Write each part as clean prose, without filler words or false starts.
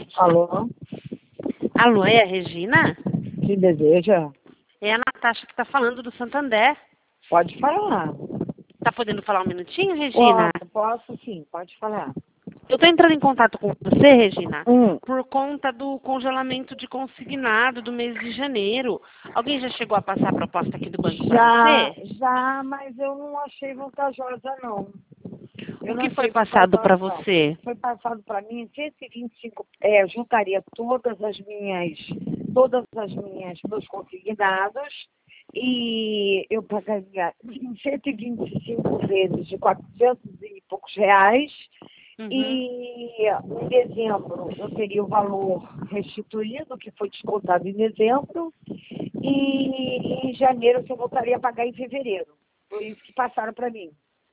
Alô? Alô, é a Regina? Que deseja? É a Natasha que está falando do Santander. Pode falar. Tá podendo falar um minutinho, Regina? Posso sim, pode falar. Eu estou entrando em contato com você, Regina, Hum. por conta do congelamento de consignado do mês de janeiro. Alguém já chegou a passar a proposta aqui do banco para você? Já, mas eu não achei vantajosa, não. Eu O não que foi achei passado para vantajosa, não. você? Foi passado para mim 125, juntaria meus consignados e eu pagaria 125 vezes de 400 e poucos reais. Uhum. E em dezembro eu teria o valor restituído, que foi descontado em dezembro, e em janeiro eu voltaria a pagar em fevereiro. Foi isso que passaram para mim.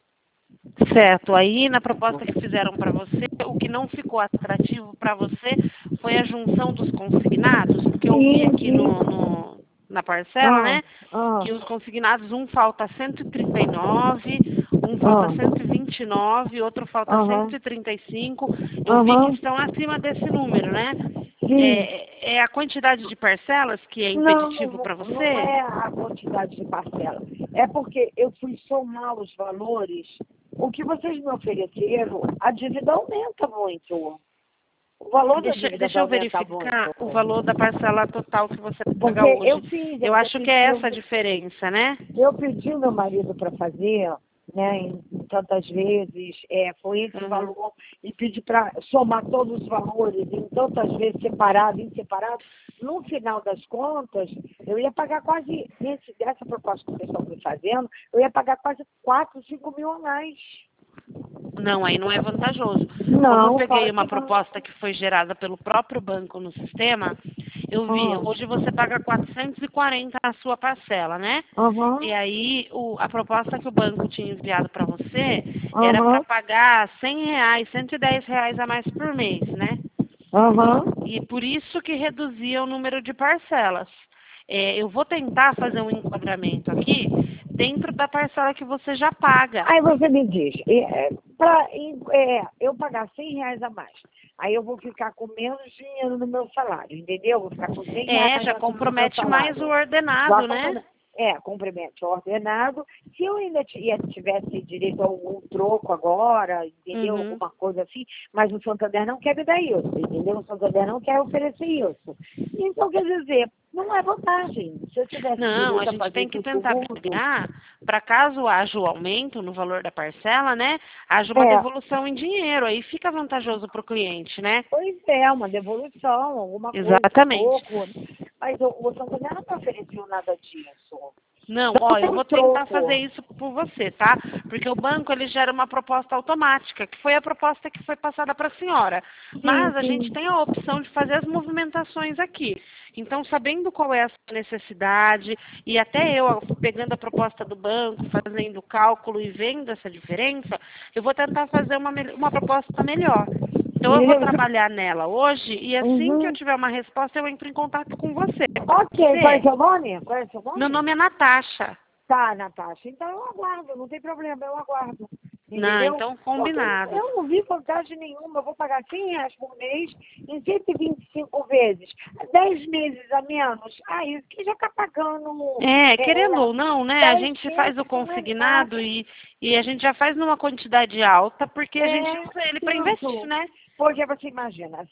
Certo. Aí, na proposta que fizeram para você, o que não ficou atrativo para você foi a junção dos consignados, porque eu vi aqui na parcela, né, que os consignados, um falta 139, um falta 129, outro falta 135. Eu vi que estão acima desse número, né? É a quantidade de parcelas que é impeditivo para você? Não é a quantidade de parcela. É porque eu fui somar os valores. O que vocês me ofereceram, a dívida aumenta muito. O valor da dívida Deixa eu aumenta verificar muito. o valor da parcela total que você paga Porque hoje. Eu acho que é essa a diferença, né? Eu pedi o meu marido para fazer, né, em tantas vezes, foi esse valor, e pedi para somar todos os valores, em tantas vezes separado, em separado. No final das contas, eu ia pagar quase, dessa proposta que vocês estão me fazendo, eu ia pagar quase 4, 5 mil a mais. Não, aí não é vantajoso. Quando Não, eu peguei claro uma que não. proposta que foi gerada pelo próprio banco no sistema, eu vi, hoje você paga 440 a sua parcela, né? E aí a proposta que o banco tinha enviado para você era para pagar R$ 100, R$ 110 a mais por mês, né? E por isso que reduzia o número de parcelas. Eu vou tentar fazer um enquadramento aqui dentro da parcela que você já paga. Aí você me diz, para eu pagar R$ 100 a mais, aí eu vou ficar com menos dinheiro no meu salário, entendeu? Vou ficar com R$ 100 Já no meu compromete mais salário. o ordenado, né? Compromete o ordenado. Se eu ainda tivesse direito a algum troco agora, entendeu? Alguma coisa assim, mas o Santander não quer me dar isso, entendeu? O Santander não quer oferecer isso. Então, quer dizer, não é vantagem. Se eu tivesse Não, a direito a gente fazer tem que isso tentar tudo, brigar para caso haja o aumento no valor da parcela, né? Haja uma devolução em dinheiro, aí fica vantajoso para o cliente, né? Pois é, uma devolução, alguma coisa, Exatamente. troco. Mas o Santander não me ofereceu nada disso. Não, Não eu tem vou tentar troco. fazer isso por você, tá? Porque o banco, ele gera uma proposta automática, que foi a proposta que foi passada para a senhora. Mas a gente tem a opção de fazer as movimentações aqui. Então, sabendo qual é a sua necessidade, e até eu pegando a proposta do banco, fazendo o cálculo e vendo essa diferença, eu vou tentar fazer uma proposta melhor. Então, eu vou trabalhar nela hoje, e assim que eu tiver uma resposta, eu entro em contato com você. Ok, qual é seu nome? Meu nome é Natasha. Tá, Natasha. Então eu aguardo, não tem problema, eu aguardo. Não, Entendeu? então combinado. Eu não vi vantagem nenhuma, eu vou pagar R$ 100 por mês em 125 vezes. 10 meses a menos. Isso que já está pagando. Querendo ou não, né? A gente faz o consignado e a gente já faz numa quantidade alta, porque a gente usa ele para investir, né? Porque você imagina,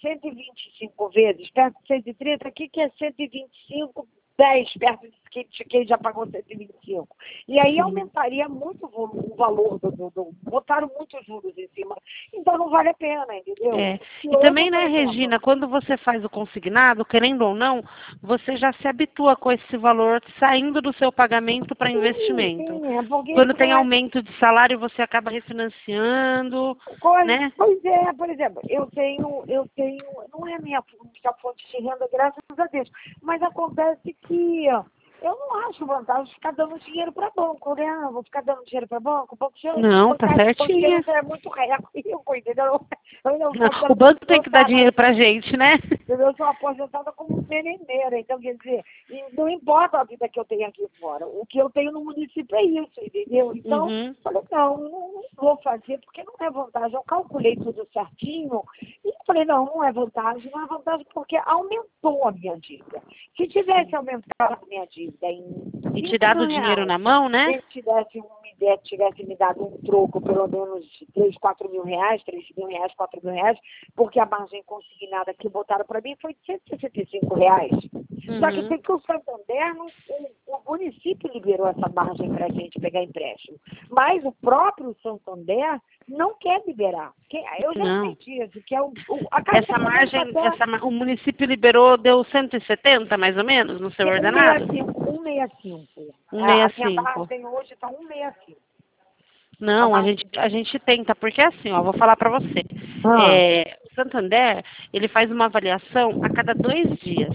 125 vezes, perto de 130, aqui que é 125, 10 perto de quem já pagou 125. E aí aumentaria muito o valor botaram muitos juros em cima. Então não vale a pena, entendeu? E também, né, Regina, quando você faz o consignado, querendo ou não, você já se habitua com esse valor saindo do seu pagamento para investimento. Quando tem aumento de salário, você acaba refinanciando, né? Pois é, por exemplo, eu tenho, não é minha fonte de renda, graças a Deus, mas acontece que Eu não acho vantagem ficar dando dinheiro para banco, né? Vou ficar dando dinheiro para banco, o banco já Não, tá certinha. é muito rico, entendeu? Eu não Não, sou o banco tem que dar dinheiro pra gente, né? eu sou aposentada como merendeira, então quer dizer, e não importa a vida que eu tenho aqui fora, o que eu tenho no município é isso, entendeu? Então, Uhum. falei, não vou fazer porque não é vantagem. Eu calculei tudo certinho e falei, não é vantagem, não é vantagem porque aumentou a minha dívida. Se tivesse aumentado a minha dívida em E 5 te dado mil o dinheiro reais, na mão, né? se tivesse me dado um troco, pelo menos de 3, 4 mil reais, 3 mil reais, 4 mil reais, porque a margem consignada que botaram para mim foi de 165 reais. Só que Uhum. tem que o Santander, o município liberou essa margem para a gente pegar empréstimo. Mas o próprio Santander não quer liberar. Eu já Não. entendi isso, que é a Caixa Essa margem, até o município liberou, deu 170, mais ou menos, no seu ordenado? 165. A minha 165. margem hoje está 165. A Não, margem a gente tenta, porque assim, ó, vou falar para você. Ah, O Santander, ele faz uma avaliação a cada 2 dias.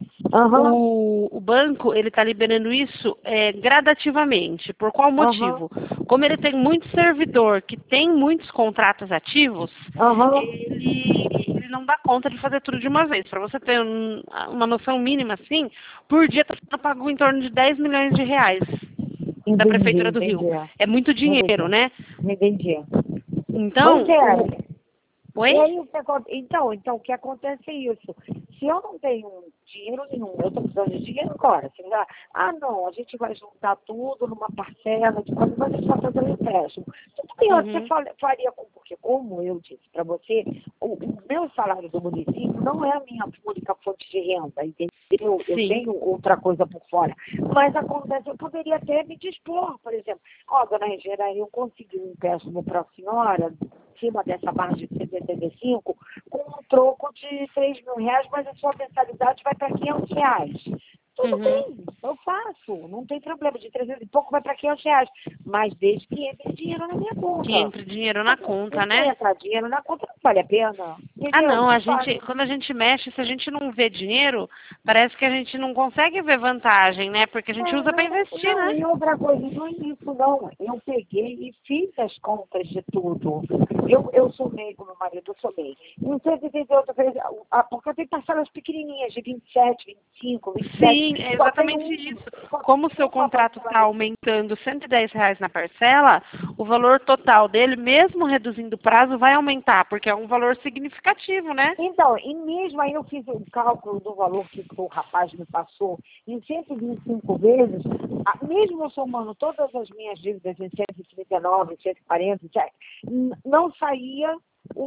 aham, O banco, ele está liberando isso gradativamente. Por qual aham, motivo? Como ele tem muito servidor que tem muitos contratos ativos, aham. ele não dá conta de fazer tudo de uma vez. Para você ter uma noção mínima assim, por dia está sendo pago em torno de 10 milhões de reais da Entendi, Prefeitura do Rio. entendi. É muito dinheiro, Entendi. né? Entendi. Pois Então, é. E Oi? aí, então, o que acontece é isso. Se eu não tenho dinheiro nenhum, eu estou precisando de dinheiro agora. Você vai, não, a gente vai juntar tudo numa parcela, depois a gente vai fazer um empréstimo. Tudo bem, você Uhum. faria porque, como eu disse para você, o meu salário do município não é a minha única fonte de renda, entendeu? Eu Sim. tenho outra coisa por fora. Mas acontece, eu poderia até me dispor, por exemplo. Dona Regina, eu consegui um empréstimo para a senhora, cima dessa margem de 75, com um troco de 3 mil reais, mas a sua mensalidade vai para 500 reais. Tudo Uhum. bem, eu faço, não tem problema, de 300 e pouco vai para 500 reais, mas desde que entre dinheiro na minha conta. Que entre dinheiro na conta, Se né? entrar dinheiro na conta, não vale a pena, Ah, entendeu? não, Não vale. quando a gente mexe, se a gente não vê dinheiro, parece que a gente não consegue ver vantagem, né? Porque a gente usa para investir, Não, né? e outra coisa, não é isso não. Eu peguei e fiz as contas de tudo. Eu somei com meu marido, eu somei. Em 138 vezes, porque eu tenho parcelas pequenininhas, de 27, 25, Sim, 27. é exatamente isso. Como o seu Uma contrato parcela. está aumentando R$ 110 na parcela, o valor total dele, mesmo reduzindo o prazo, vai aumentar, porque é um valor significativo, né? Então, e mesmo aí eu fiz o cálculo do valor que o rapaz me passou em 125 vezes, mesmo somando todas as minhas dívidas em 139, 140, não saía o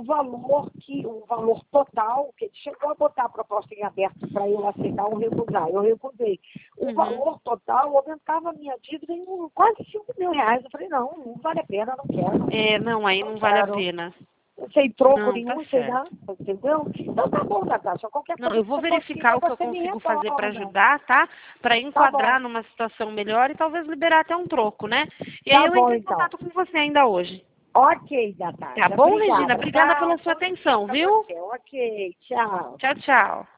valor total, que ele chegou a botar a proposta em aberto para eu aceitar ou recusar. Eu recusei. O Uhum. valor total aumentava a minha dívida em quase 5 mil reais. Eu falei, não vale a pena, não quero. Não, aí Não não vale a quero. pena. Sem troco Não, tá nenhum, sem certo. nada, entendeu? Então tá bom, Natasha. Qualquer Não, coisa eu que vou você verificar consiga, o que eu você me consigo fazer para retorna. ajudar, tá? Para Tá bom, enquadrar numa situação melhor e talvez liberar até um troco, né? E aí tá eu bom entro em então. contato com você ainda hoje. Ok, Tá Natasha. bom, Regina? Obrigada, Obrigada tá? pela sua Bom dia atenção, pra viu? você. Ok, tchau. Tchau, tchau.